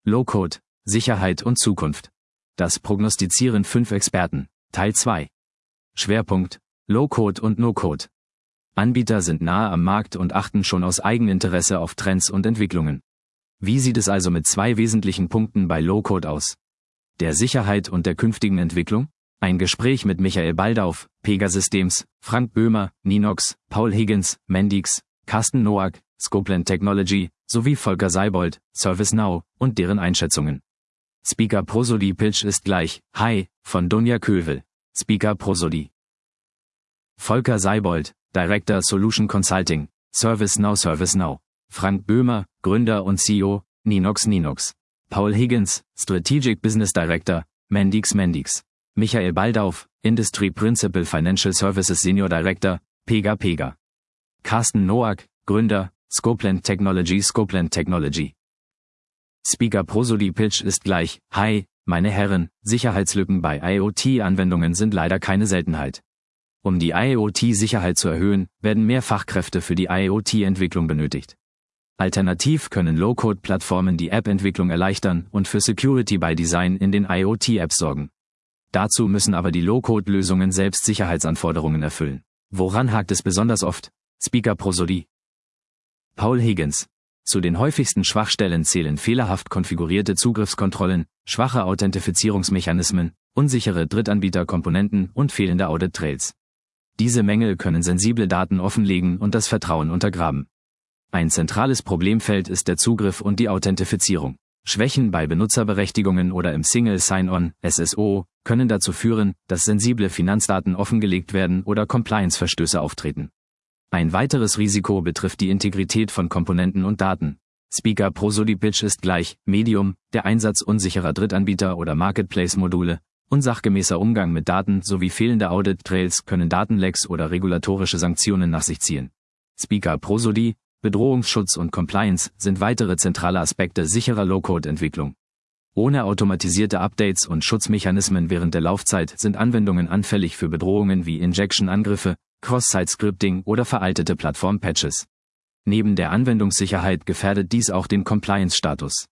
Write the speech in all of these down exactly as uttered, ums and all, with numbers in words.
Low-Code, Sicherheit und Zukunft. Das prognostizieren fünf Experten. Teil zwei. Schwerpunkt: Low-Code und No-Code. Anbieter sind nahe am Markt und achten schon aus Eigeninteresse auf Trends und Entwicklungen. Wie sieht es also mit zwei wesentlichen Punkten bei Low-Code aus? Der Sicherheit und der künftigen Entwicklung? Ein Gespräch mit Michael Baldauf, Pegasystems, Frank Böhmer, Ninox, Paul Higgins, Mendix, Carsten Noack, Scopland Technology, sowie Volker Seibold, ServiceNow und deren Einschätzungen. Speaker Prosody Pitch ist gleich Hi von Dunja Kövel. Speaker Prosody. Volker Seibold, Director Solution Consulting, ServiceNow ServiceNow. Frank Böhmer, Gründer und C E O, Ninox Ninox. Paul Higgins, Strategic Business Director, Mendix Mendix. Michael Baldauf, Industry Principal Financial Services Senior Director, Pega Pega. Carsten Noack, Gründer, Scopland Technology Scopland Technology. Speaker Prosody Pitch ist gleich Hi, meine Herren, Sicherheitslücken bei IoT-Anwendungen sind leider keine Seltenheit. Um die IoT-Sicherheit zu erhöhen, werden mehr Fachkräfte für die IoT-Entwicklung benötigt. Alternativ können Low-Code-Plattformen die App-Entwicklung erleichtern und für Security by Design in den IoT-Apps sorgen. Dazu müssen aber die Low-Code-Lösungen selbst Sicherheitsanforderungen erfüllen. Woran hakt es besonders oft? Speaker Prosody. Paul Higgins. Zu den häufigsten Schwachstellen zählen fehlerhaft konfigurierte Zugriffskontrollen, schwache Authentifizierungsmechanismen, unsichere Drittanbieterkomponenten und fehlende Audit-Trails. Diese Mängel können sensible Daten offenlegen und das Vertrauen untergraben. Ein zentrales Problemfeld ist der Zugriff und die Authentifizierung. Schwächen bei Benutzerberechtigungen oder im Single Sign-On, S S O, können dazu führen, dass sensible Finanzdaten offengelegt werden oder Compliance-Verstöße auftreten. Ein weiteres Risiko betrifft die Integrität von Komponenten und Daten. Speaker Prosody Pitch ist gleich Medium, der Einsatz unsicherer Drittanbieter oder Marketplace-Module, unsachgemäßer Umgang mit Daten sowie fehlende Audit-Trails können Datenlecks oder regulatorische Sanktionen nach sich ziehen. Speaker Prosody, Bedrohungsschutz und Compliance sind weitere zentrale Aspekte sicherer Low-Code-Entwicklung. Ohne automatisierte Updates und Schutzmechanismen während der Laufzeit sind Anwendungen anfällig für Bedrohungen wie Injection-Angriffe, Cross-Site-Scripting oder veraltete Plattform-Patches. Neben der Anwendungssicherheit gefährdet dies auch den Compliance-Status.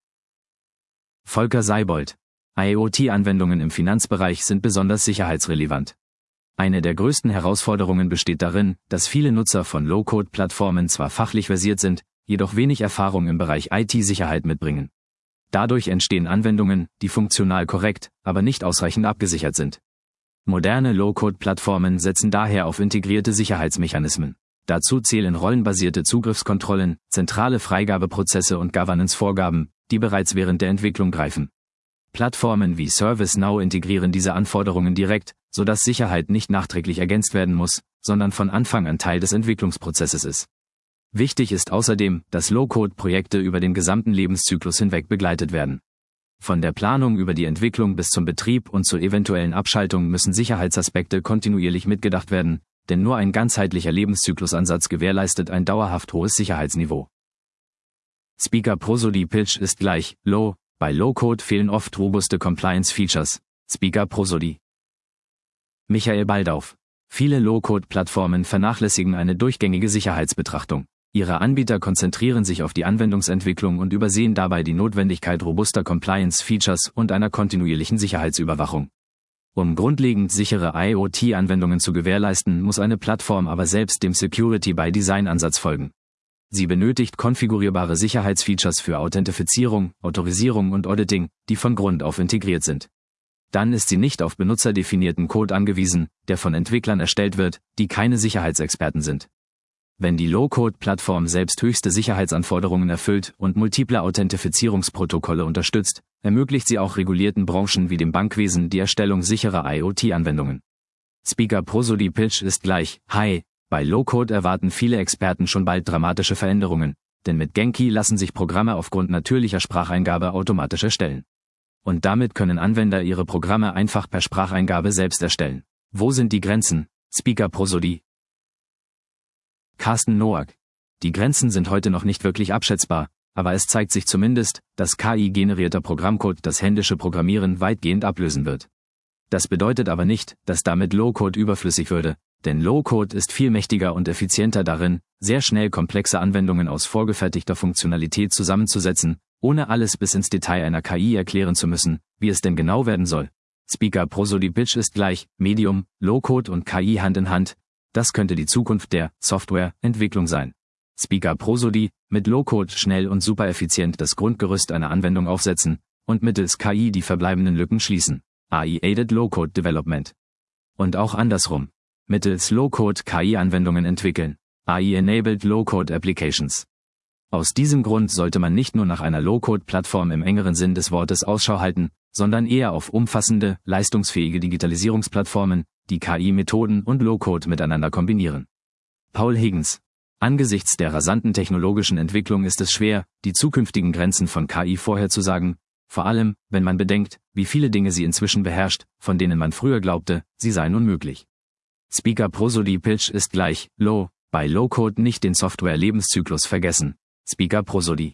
Volker Seibold. IoT-Anwendungen im Finanzbereich sind besonders sicherheitsrelevant. Eine der größten Herausforderungen besteht darin, dass viele Nutzer von Low-Code-Plattformen zwar fachlich versiert sind, jedoch wenig Erfahrung im Bereich I T-Sicherheit mitbringen. Dadurch entstehen Anwendungen, die funktional korrekt, aber nicht ausreichend abgesichert sind. Moderne Low-Code-Plattformen setzen daher auf integrierte Sicherheitsmechanismen. Dazu zählen rollenbasierte Zugriffskontrollen, zentrale Freigabeprozesse und Governance-Vorgaben, die bereits während der Entwicklung greifen. Plattformen wie ServiceNow integrieren diese Anforderungen direkt, sodass Sicherheit nicht nachträglich ergänzt werden muss, sondern von Anfang an Teil des Entwicklungsprozesses ist. Wichtig ist außerdem, dass Low-Code-Projekte über den gesamten Lebenszyklus hinweg begleitet werden. Von der Planung über die Entwicklung bis zum Betrieb und zur eventuellen Abschaltung müssen Sicherheitsaspekte kontinuierlich mitgedacht werden, denn nur ein ganzheitlicher Lebenszyklusansatz gewährleistet ein dauerhaft hohes Sicherheitsniveau. Speaker Prosody Pitch ist gleich Low. Bei Low-Code fehlen oft robuste Compliance-Features. Speaker Prosody. Michael Baldauf. Viele Low-Code-Plattformen vernachlässigen eine durchgängige Sicherheitsbetrachtung. Ihre Anbieter konzentrieren sich auf die Anwendungsentwicklung und übersehen dabei die Notwendigkeit robuster Compliance-Features und einer kontinuierlichen Sicherheitsüberwachung. Um grundlegend sichere IoT-Anwendungen zu gewährleisten, muss eine Plattform aber selbst dem Security-by-Design-Ansatz folgen. Sie benötigt konfigurierbare Sicherheitsfeatures für Authentifizierung, Autorisierung und Auditing, die von Grund auf integriert sind. Dann ist sie nicht auf benutzerdefinierten Code angewiesen, der von Entwicklern erstellt wird, die keine Sicherheitsexperten sind. Wenn die Low-Code-Plattform selbst höchste Sicherheitsanforderungen erfüllt und multiple Authentifizierungsprotokolle unterstützt, ermöglicht sie auch regulierten Branchen wie dem Bankwesen die Erstellung sicherer IoT-Anwendungen. Speaker Prosody Pitch ist gleich Hi. Bei Low-Code erwarten viele Experten schon bald dramatische Veränderungen, denn mit Genki lassen sich Programme aufgrund natürlicher Spracheingabe automatisch erstellen. Und damit können Anwender ihre Programme einfach per Spracheingabe selbst erstellen. Wo sind die Grenzen? Speaker Prosody. Carsten Noack. Die Grenzen sind heute noch nicht wirklich abschätzbar, aber es zeigt sich zumindest, dass K I-generierter Programmcode das händische Programmieren weitgehend ablösen wird. Das bedeutet aber nicht, dass damit Low-Code überflüssig würde, Denn Low-Code ist viel mächtiger und effizienter darin, sehr schnell komplexe Anwendungen aus vorgefertigter Funktionalität zusammenzusetzen, ohne alles bis ins Detail einer K I erklären zu müssen, wie es denn genau werden soll. Speaker Prosody Pitch ist gleich Medium, Low-Code und K I Hand in Hand. Das könnte die Zukunft der Softwareentwicklung sein. Speaker Prosody, mit Low-Code schnell und super effizient das Grundgerüst einer Anwendung aufsetzen und mittels K I die verbleibenden Lücken schließen. A I-Aided Low-Code Development. Und auch andersrum. Mittels Low-Code K I-Anwendungen entwickeln. A I-Enabled Low-Code Applications. Aus diesem Grund sollte man nicht nur nach einer Low-Code-Plattform im engeren Sinn des Wortes Ausschau halten, sondern eher auf umfassende, leistungsfähige Digitalisierungsplattformen, die K I-Methoden und Low-Code miteinander kombinieren. Paul Higgins. Angesichts der rasanten technologischen Entwicklung ist es schwer, die zukünftigen Grenzen von K I vorherzusagen, vor allem, wenn man bedenkt, wie viele Dinge sie inzwischen beherrscht, von denen man früher glaubte, sie seien unmöglich. Speaker Prosody Pitch ist gleich Low, bei Low-Code nicht den Software-Lebenszyklus vergessen. Speaker Prosody.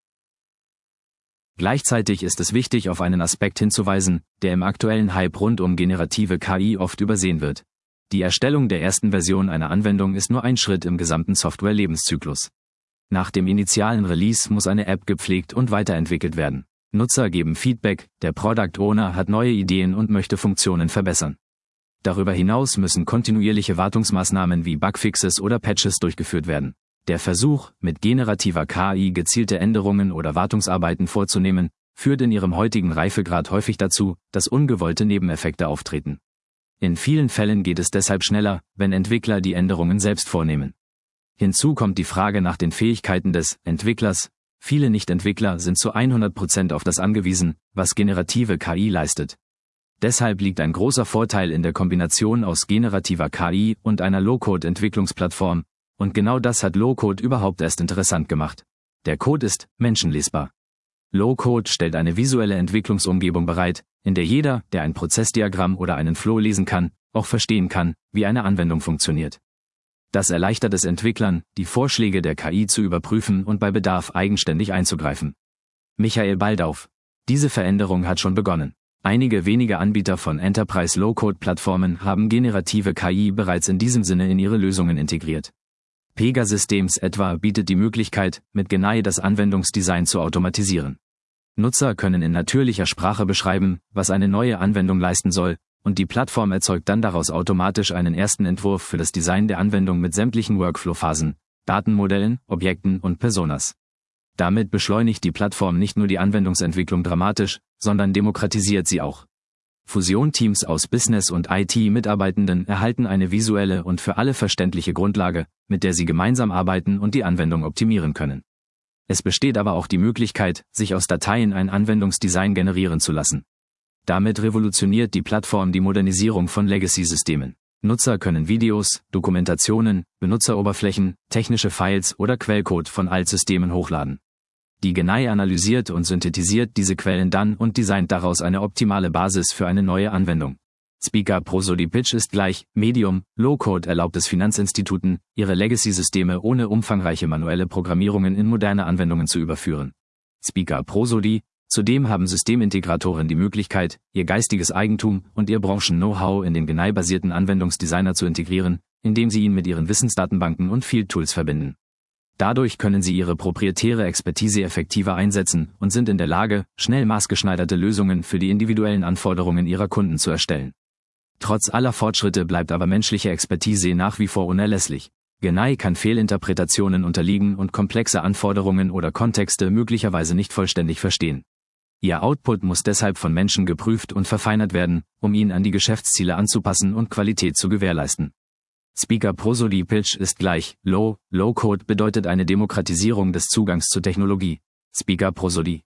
Gleichzeitig ist es wichtig, auf einen Aspekt hinzuweisen, der im aktuellen Hype rund um generative K I oft übersehen wird. Die Erstellung der ersten Version einer Anwendung ist nur ein Schritt im gesamten Software-Lebenszyklus. Nach dem initialen Release muss eine App gepflegt und weiterentwickelt werden. Nutzer geben Feedback, der Product Owner hat neue Ideen und möchte Funktionen verbessern. Darüber hinaus müssen kontinuierliche Wartungsmaßnahmen wie Bugfixes oder Patches durchgeführt werden. Der Versuch, mit generativer K I gezielte Änderungen oder Wartungsarbeiten vorzunehmen, führt in ihrem heutigen Reifegrad häufig dazu, dass ungewollte Nebeneffekte auftreten. In vielen Fällen geht es deshalb schneller, wenn Entwickler die Änderungen selbst vornehmen. Hinzu kommt die Frage nach den Fähigkeiten des Entwicklers. Viele Nicht-Entwickler sind zu hundert Prozent auf das angewiesen, was generative K I leistet. Deshalb liegt ein großer Vorteil in der Kombination aus generativer K I und einer Low-Code-Entwicklungsplattform, und genau das hat Low-Code überhaupt erst interessant gemacht. Der Code ist menschenlesbar. Low-Code stellt eine visuelle Entwicklungsumgebung bereit, in der jeder, der ein Prozessdiagramm oder einen Flow lesen kann, auch verstehen kann, wie eine Anwendung funktioniert. Das erleichtert es Entwicklern, die Vorschläge der K I zu überprüfen und bei Bedarf eigenständig einzugreifen. Michael Baldauf. Diese Veränderung hat schon begonnen. Einige wenige Anbieter von Enterprise Low-Code-Plattformen haben generative K I bereits in diesem Sinne in ihre Lösungen integriert. Pegasystems etwa bietet die Möglichkeit, mit Genai das Anwendungsdesign zu automatisieren. Nutzer können in natürlicher Sprache beschreiben, was eine neue Anwendung leisten soll, und die Plattform erzeugt dann daraus automatisch einen ersten Entwurf für das Design der Anwendung mit sämtlichen Workflow-Phasen, Datenmodellen, Objekten und Personas. Damit beschleunigt die Plattform nicht nur die Anwendungsentwicklung dramatisch, sondern demokratisiert sie auch. Fusion-Teams aus Business- und I T-Mitarbeitenden erhalten eine visuelle und für alle verständliche Grundlage, mit der sie gemeinsam arbeiten und die Anwendung optimieren können. Es besteht aber auch die Möglichkeit, sich aus Dateien ein Anwendungsdesign generieren zu lassen. Damit revolutioniert die Plattform die Modernisierung von Legacy-Systemen. Nutzer können Videos, Dokumentationen, Benutzeroberflächen, technische Files oder Quellcode von Altsystemen hochladen. Die Genai analysiert und synthetisiert diese Quellen dann und designt daraus eine optimale Basis für eine neue Anwendung. Speaker Prosody Pitch ist gleich Medium, Low-Code erlaubt es Finanzinstituten, ihre Legacy-Systeme ohne umfangreiche manuelle Programmierungen in moderne Anwendungen zu überführen. Speaker Prosody. Zudem haben Systemintegratoren die Möglichkeit, ihr geistiges Eigentum und ihr Branchen-Know-how in den Genai-basierten Anwendungsdesigner zu integrieren, indem sie ihn mit ihren Wissensdatenbanken und Field-Tools verbinden. Dadurch können sie ihre proprietäre Expertise effektiver einsetzen und sind in der Lage, schnell maßgeschneiderte Lösungen für die individuellen Anforderungen ihrer Kunden zu erstellen. Trotz aller Fortschritte bleibt aber menschliche Expertise nach wie vor unerlässlich. Genai kann Fehlinterpretationen unterliegen und komplexe Anforderungen oder Kontexte möglicherweise nicht vollständig verstehen. Ihr Output muss deshalb von Menschen geprüft und verfeinert werden, um ihn an die Geschäftsziele anzupassen und Qualität zu gewährleisten. Speaker Prosody Pitch ist gleich Low, Low-Code bedeutet eine Demokratisierung des Zugangs zur Technologie. Speaker Prosody.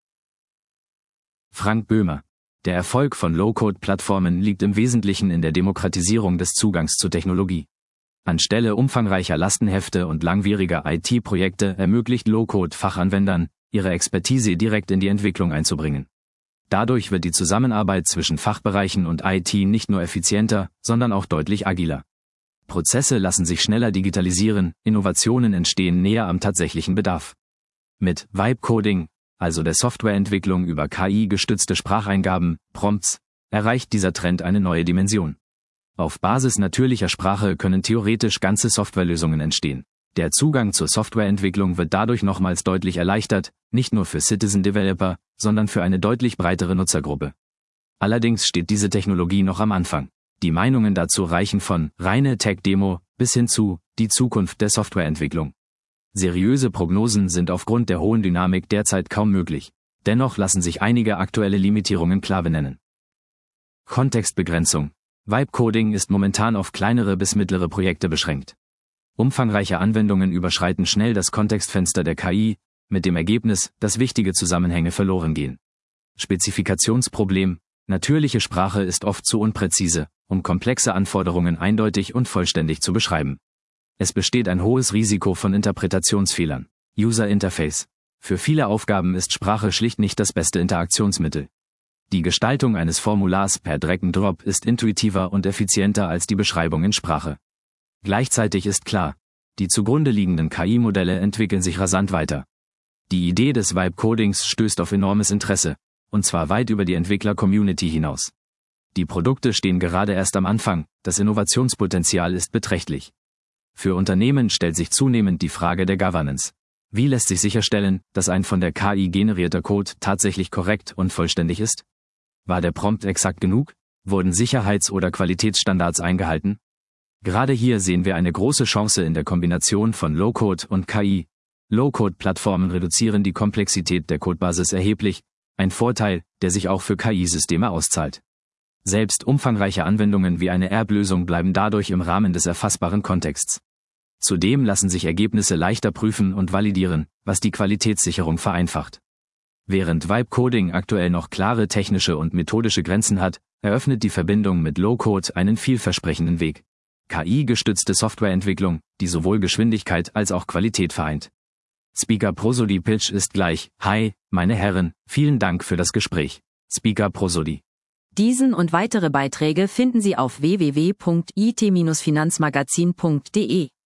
Frank Böhmer. Der Erfolg von Low-Code-Plattformen liegt im Wesentlichen in der Demokratisierung des Zugangs zur Technologie. Anstelle umfangreicher Lastenhefte und langwieriger I T-Projekte ermöglicht Low-Code-Fachanwendern, ihre Expertise direkt in die Entwicklung einzubringen. Dadurch wird die Zusammenarbeit zwischen Fachbereichen und I T nicht nur effizienter, sondern auch deutlich agiler. Prozesse lassen sich schneller digitalisieren, Innovationen entstehen näher am tatsächlichen Bedarf. Mit Vibe Coding, also der Softwareentwicklung über K I-gestützte Spracheingaben, Prompts, erreicht dieser Trend eine neue Dimension. Auf Basis natürlicher Sprache können theoretisch ganze Softwarelösungen entstehen. Der Zugang zur Softwareentwicklung wird dadurch nochmals deutlich erleichtert, nicht nur für Citizen Developer, sondern für eine deutlich breitere Nutzergruppe. Allerdings steht diese Technologie noch am Anfang. Die Meinungen dazu reichen von reine Tech-Demo bis hin zu die Zukunft der Softwareentwicklung. Seriöse Prognosen sind aufgrund der hohen Dynamik derzeit kaum möglich. Dennoch lassen sich einige aktuelle Limitierungen klar benennen. Kontextbegrenzung. Vibe-Coding ist momentan auf kleinere bis mittlere Projekte beschränkt. Umfangreiche Anwendungen überschreiten schnell das Kontextfenster der K I, mit dem Ergebnis, dass wichtige Zusammenhänge verloren gehen. Spezifikationsproblem. Natürliche Sprache ist oft zu unpräzise, um komplexe Anforderungen eindeutig und vollständig zu beschreiben. Es besteht ein hohes Risiko von Interpretationsfehlern. User Interface. Für viele Aufgaben ist Sprache schlicht nicht das beste Interaktionsmittel. Die Gestaltung eines Formulars per Drag-and-Drop ist intuitiver und effizienter als die Beschreibung in Sprache. Gleichzeitig ist klar, die zugrunde liegenden K I-Modelle entwickeln sich rasant weiter. Die Idee des Vibe-Codings stößt auf enormes Interesse, und zwar weit über die Entwickler-Community hinaus. Die Produkte stehen gerade erst am Anfang, das Innovationspotenzial ist beträchtlich. Für Unternehmen stellt sich zunehmend die Frage der Governance. Wie lässt sich sicherstellen, dass ein von der K I generierter Code tatsächlich korrekt und vollständig ist? War der Prompt exakt genug? Wurden Sicherheits- oder Qualitätsstandards eingehalten? Gerade hier sehen wir eine große Chance in der Kombination von Low-Code und K I. Low-Code-Plattformen reduzieren die Komplexität der Codebasis erheblich, ein Vorteil, der sich auch für K I-Systeme auszahlt. Selbst umfangreiche Anwendungen wie eine Erb-Lösung bleiben dadurch im Rahmen des erfassbaren Kontexts. Zudem lassen sich Ergebnisse leichter prüfen und validieren, was die Qualitätssicherung vereinfacht. Während Vibe-Coding aktuell noch klare technische und methodische Grenzen hat, eröffnet die Verbindung mit Low-Code einen vielversprechenden Weg. K I-gestützte Softwareentwicklung, die sowohl Geschwindigkeit als auch Qualität vereint. Speaker Prosody Pitch ist gleich: Hi, meine Herren, vielen Dank für das Gespräch. Speaker Prosody. Diesen und weitere Beiträge finden Sie auf w w w punkt i t Bindestrich finanzmagazin punkt d e.